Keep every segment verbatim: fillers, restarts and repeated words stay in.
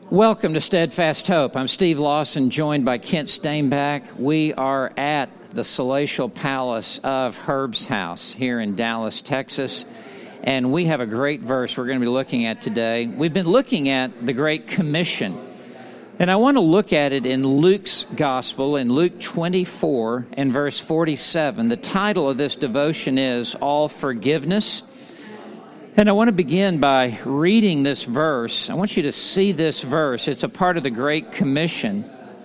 Welcome to Steadfast Hope. I'm Steve Lawson, joined by Kent Stainback. We are at the Palatial Palace of Herb's House here in Dallas, Texas, and we have a great verse we're going to be looking at today. We've been looking at the Great Commission, and I want to look at it in Luke's Gospel, in Luke twenty-four and verse forty-seven. The title of this devotion is All Forgiveness. And I want to begin by reading this verse. I want you to see this verse. It's a part of the Great Commission,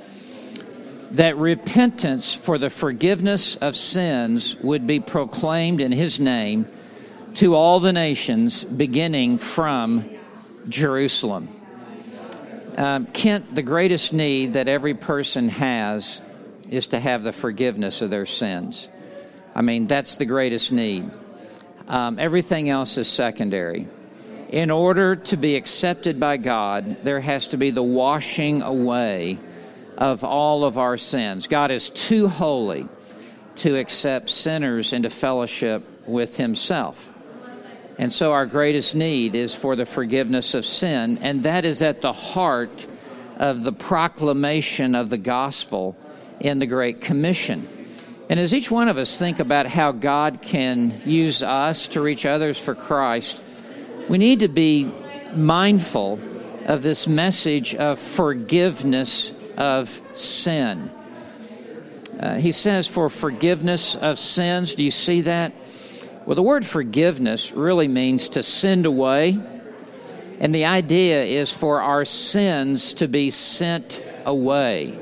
that repentance for the forgiveness of sins would be proclaimed in His name to all the nations, beginning from Jerusalem. Um, Kent, the greatest need that every person has is to have the forgiveness of their sins. I mean, that's the greatest need. Um, everything else is secondary. In order to be accepted by God, there has to be the washing away of all of our sins. God is too holy to accept sinners into fellowship with Himself. And so our greatest need is for the forgiveness of sin, and that is at the heart of the proclamation of the gospel in the Great Commission. And as each one of us think about how God can use us to reach others for Christ, we need to be mindful of this message of forgiveness of sin. Uh, he says, for forgiveness of sins. Do you see that? Well, the word forgiveness really means to send away. And the idea is for our sins to be sent away.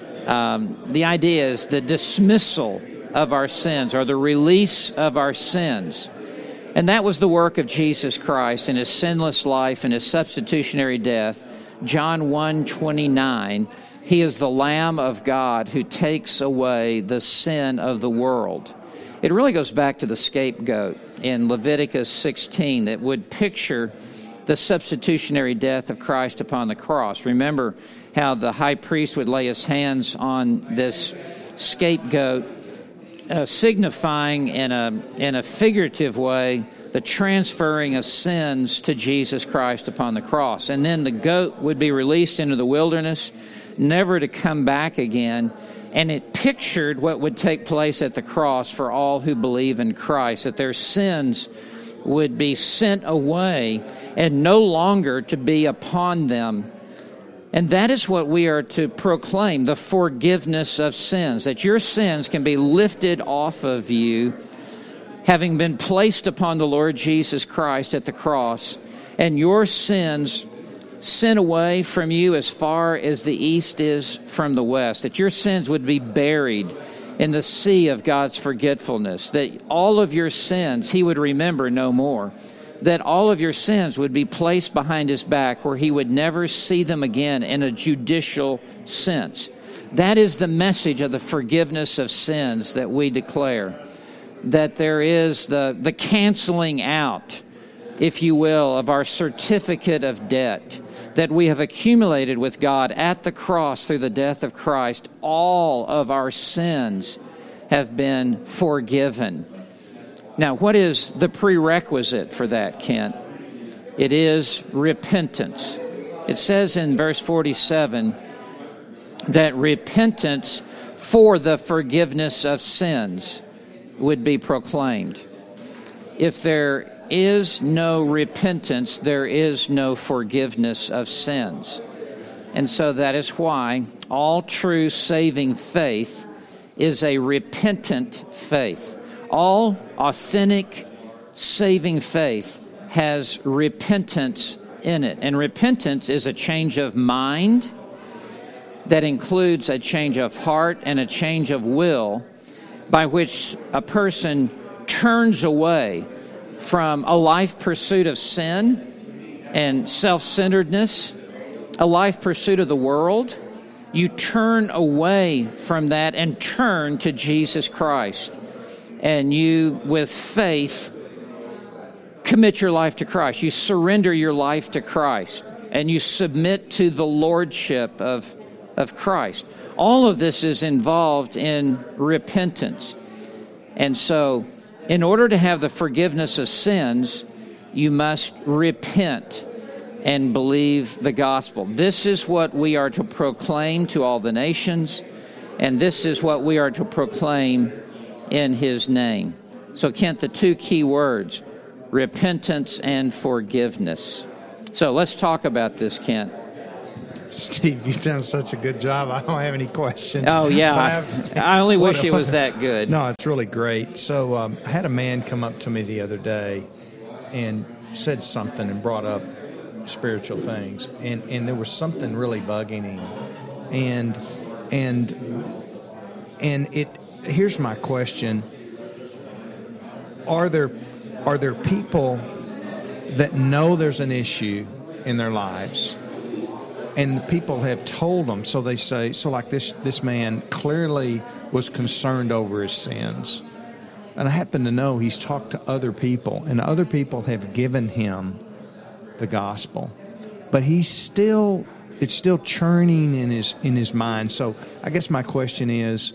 Um, the idea is the dismissal of our sins, or the release of our sins. And that was the work of Jesus Christ in His sinless life and His substitutionary death. John one twenty-nine, He is the Lamb of God who takes away the sin of the world. It really goes back to the scapegoat in Leviticus sixteen that would picture the substitutionary death of Christ upon the cross. Remember how the high priest would lay his hands on this scapegoat, uh, signifying in a in a figurative way the transferring of sins to Jesus Christ upon the cross. And then the goat would be released into the wilderness, never to come back again. And it pictured what would take place at the cross for all who believe in Christ, that their sins would be sent away and no longer to be upon them. And that is what we are to proclaim, the forgiveness of sins, that your sins can be lifted off of you, having been placed upon the Lord Jesus Christ at the cross, and your sins sent away from you as far as the east is from the west, that your sins would be buried in the sea of God's forgetfulness, that all of your sins He would remember no more, that all of your sins would be placed behind His back where He would never see them again in a judicial sense. That is the message of the forgiveness of sins that we declare, that there is the, the canceling out, if you will, of our certificate of debt that we have accumulated with God at the cross through the death of Christ. All of our sins have been forgiven. Now, what is the prerequisite for that, Kent? It is repentance. It says in verse forty-seven that repentance for the forgiveness of sins would be proclaimed. If there is no repentance, there is no forgiveness of sins. And so that is why all true saving faith is a repentant faith. All authentic saving faith has repentance in it. And repentance is a change of mind that includes a change of heart and a change of will, by which a person turns away from a life pursuit of sin and self-centeredness, a life pursuit of the world. You turn away from that and turn to Jesus Christ. And you, with faith, commit your life to Christ. You surrender your life to Christ. And you submit to the lordship of, of Christ. All of this is involved in repentance. And so, in order to have the forgiveness of sins, you must repent. and believe the gospel. This is what we are to proclaim to all the nations, and this is what we are to proclaim in his name. So, Kent, the two key words, repentance and forgiveness. So let's talk about this, Kent. Steve, you've done such a good job. I don't have any questions. Oh, yeah. I, have I, I only wish it was that good. No, it's really great. So um, I had a man come up to me the other day and said something and brought up spiritual things. And, and there was something really bugging him. And, and, and it, here's my question. Are there, are there people that know there's an issue in their lives, and the people have told them, so they say, so like this this man clearly was concerned over his sins, and I happen to know he's talked to other people, and other people have given him the gospel, but he's still, it's still churning in his in his mind. So I guess my question is,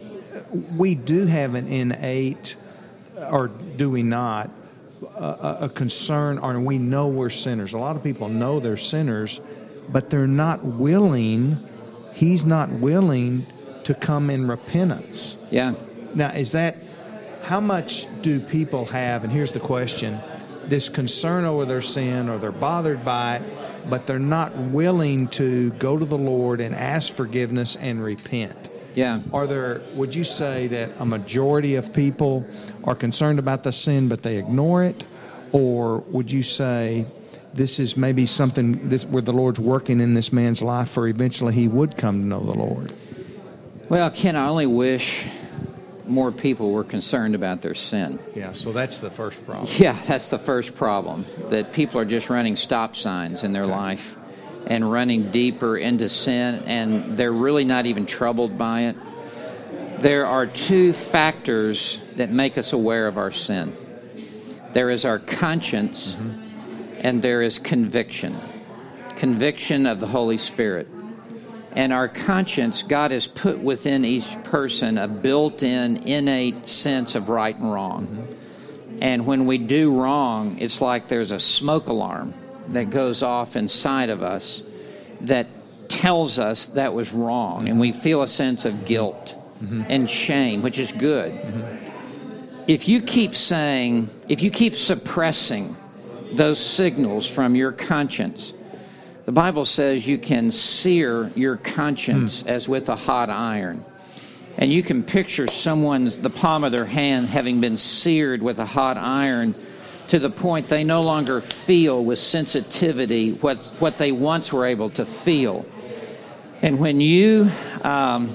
we do have an innate, or do we not, a, a concern, or we know we're sinners. A lot of people know they're sinners, but they're not willing, he's not willing to come in repentance. Yeah. Now, is that, how much do people have, and here's the question, this concern over their sin, or they're bothered by it, but they're not willing to go to the Lord and ask forgiveness and repent? Yeah. Are there, would you say that a majority of people are concerned about the sin, but they ignore it? Or would you say this is maybe something this, where the Lord's working in this man's life, for eventually he would come to know the Lord? Well, Ken, I only wish more people were concerned about their sin. Yeah, so that's the first problem. Yeah, that's the first problem, that people are just running stop signs in their Okay. life and running deeper into sin, and they're really not even troubled by it. There are two factors that make us aware of our sin. There is our conscience, mm-hmm. and there is conviction. Conviction of the Holy Spirit. And our conscience, God has put within each person a built-in, innate sense of right and wrong. Mm-hmm. And when we do wrong, it's like there's a smoke alarm that goes off inside of us that tells us that was wrong. Mm-hmm. And we feel a sense of guilt mm-hmm. and shame, which is good. Mm-hmm. If you keep saying, if you keep suppressing those signals from your conscience, the Bible says you can sear your conscience mm. as with a hot iron. And you can picture someone's, the palm of their hand having been seared with a hot iron to the point they no longer feel with sensitivity what, what they once were able to feel. And when you um,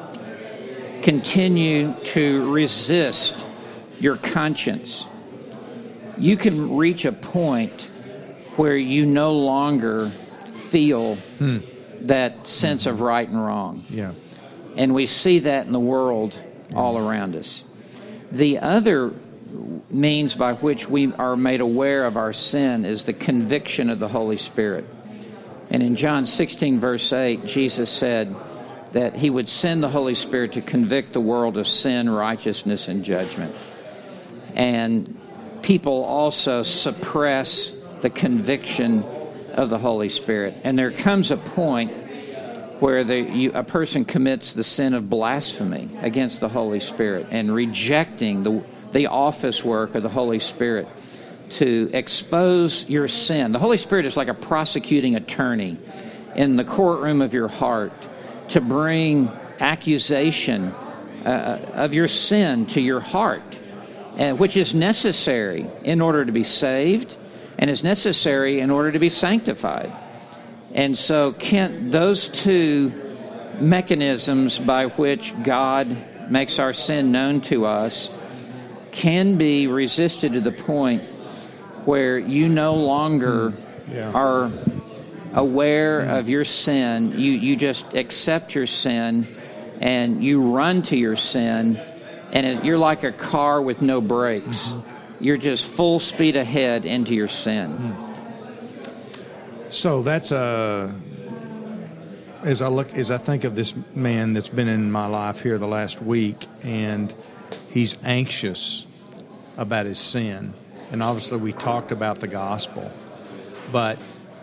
continue to resist your conscience, you can reach a point where you no longer feel hmm. that sense of right and wrong. Yeah. And we see that in the world all around us. The other means by which we are made aware of our sin is the conviction of the Holy Spirit. And in John sixteen, verse eight, Jesus said that he would send the Holy Spirit to convict the world of sin, righteousness, and judgment. And people also suppress the conviction of the Holy Spirit. And there comes a point where the, you, a person commits the sin of blasphemy against the Holy Spirit and rejecting the, the office work of the Holy Spirit to expose your sin. The Holy Spirit is like a prosecuting attorney in the courtroom of your heart to bring accusation uh, of your sin to your heart, uh, which is necessary in order to be saved and is necessary in order to be sanctified. And so, Kent, those two mechanisms by which God makes our sin known to us can be resisted to the point where you no longer yeah. are aware yeah. of your sin. You, you just accept your sin and you run to your sin, and it, you're like a car with no brakes. Mm-hmm. You're just full speed ahead into your sin. Mm. So that's a, as I look, as I think of this man that's been in my life here the last week, and he's anxious about his sin. And obviously we talked about the gospel, but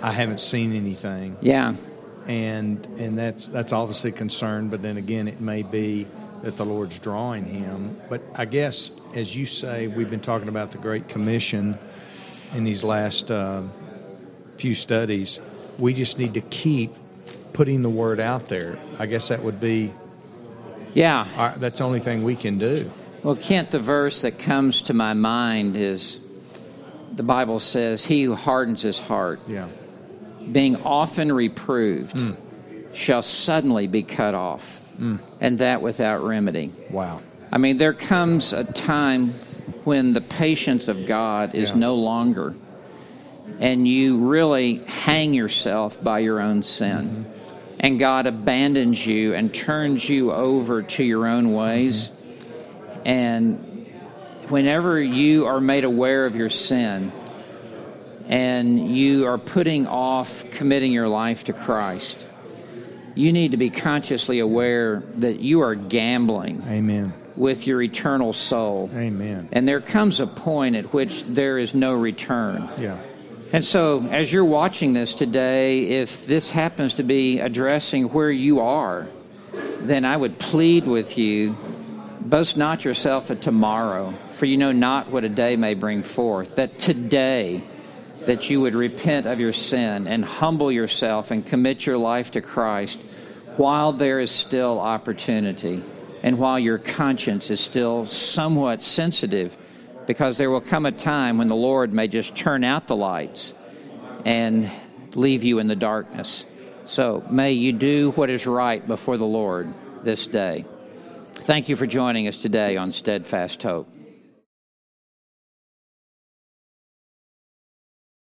I haven't seen anything. Yeah. And and that's that's obviously a concern, but then again, it may be that the Lord's drawing him. But I guess, as you say, we've been talking about the Great Commission in these last uh, few studies. We just need to keep putting the word out there. I guess that would be, yeah, our, that's the only thing we can do. Well, Kent, the verse that comes to my mind is the Bible says, "He who hardens his heart, yeah. being often reproved, Mm. shall suddenly be cut off, Mm. and that without remedy." Wow. I mean, there comes a time when the patience of God is Yeah. no longer, and you really hang yourself by your own sin. Mm-hmm. And God abandons you and turns you over to your own ways. Mm-hmm. And whenever you are made aware of your sin and you are putting off committing your life to Christ, you need to be consciously aware that you are gambling Amen. with your eternal soul. Amen. And there comes a point at which there is no return. Yeah. And so, as you're watching this today, if this happens to be addressing where you are, then I would plead with you, boast not yourself of tomorrow, for you know not what a day may bring forth, that today, that you would repent of your sin and humble yourself and commit your life to Christ while there is still opportunity and while your conscience is still somewhat sensitive, because there will come a time when the Lord may just turn out the lights and leave you in the darkness. So may you do what is right before the Lord this day. Thank you for joining us today on Steadfast Hope.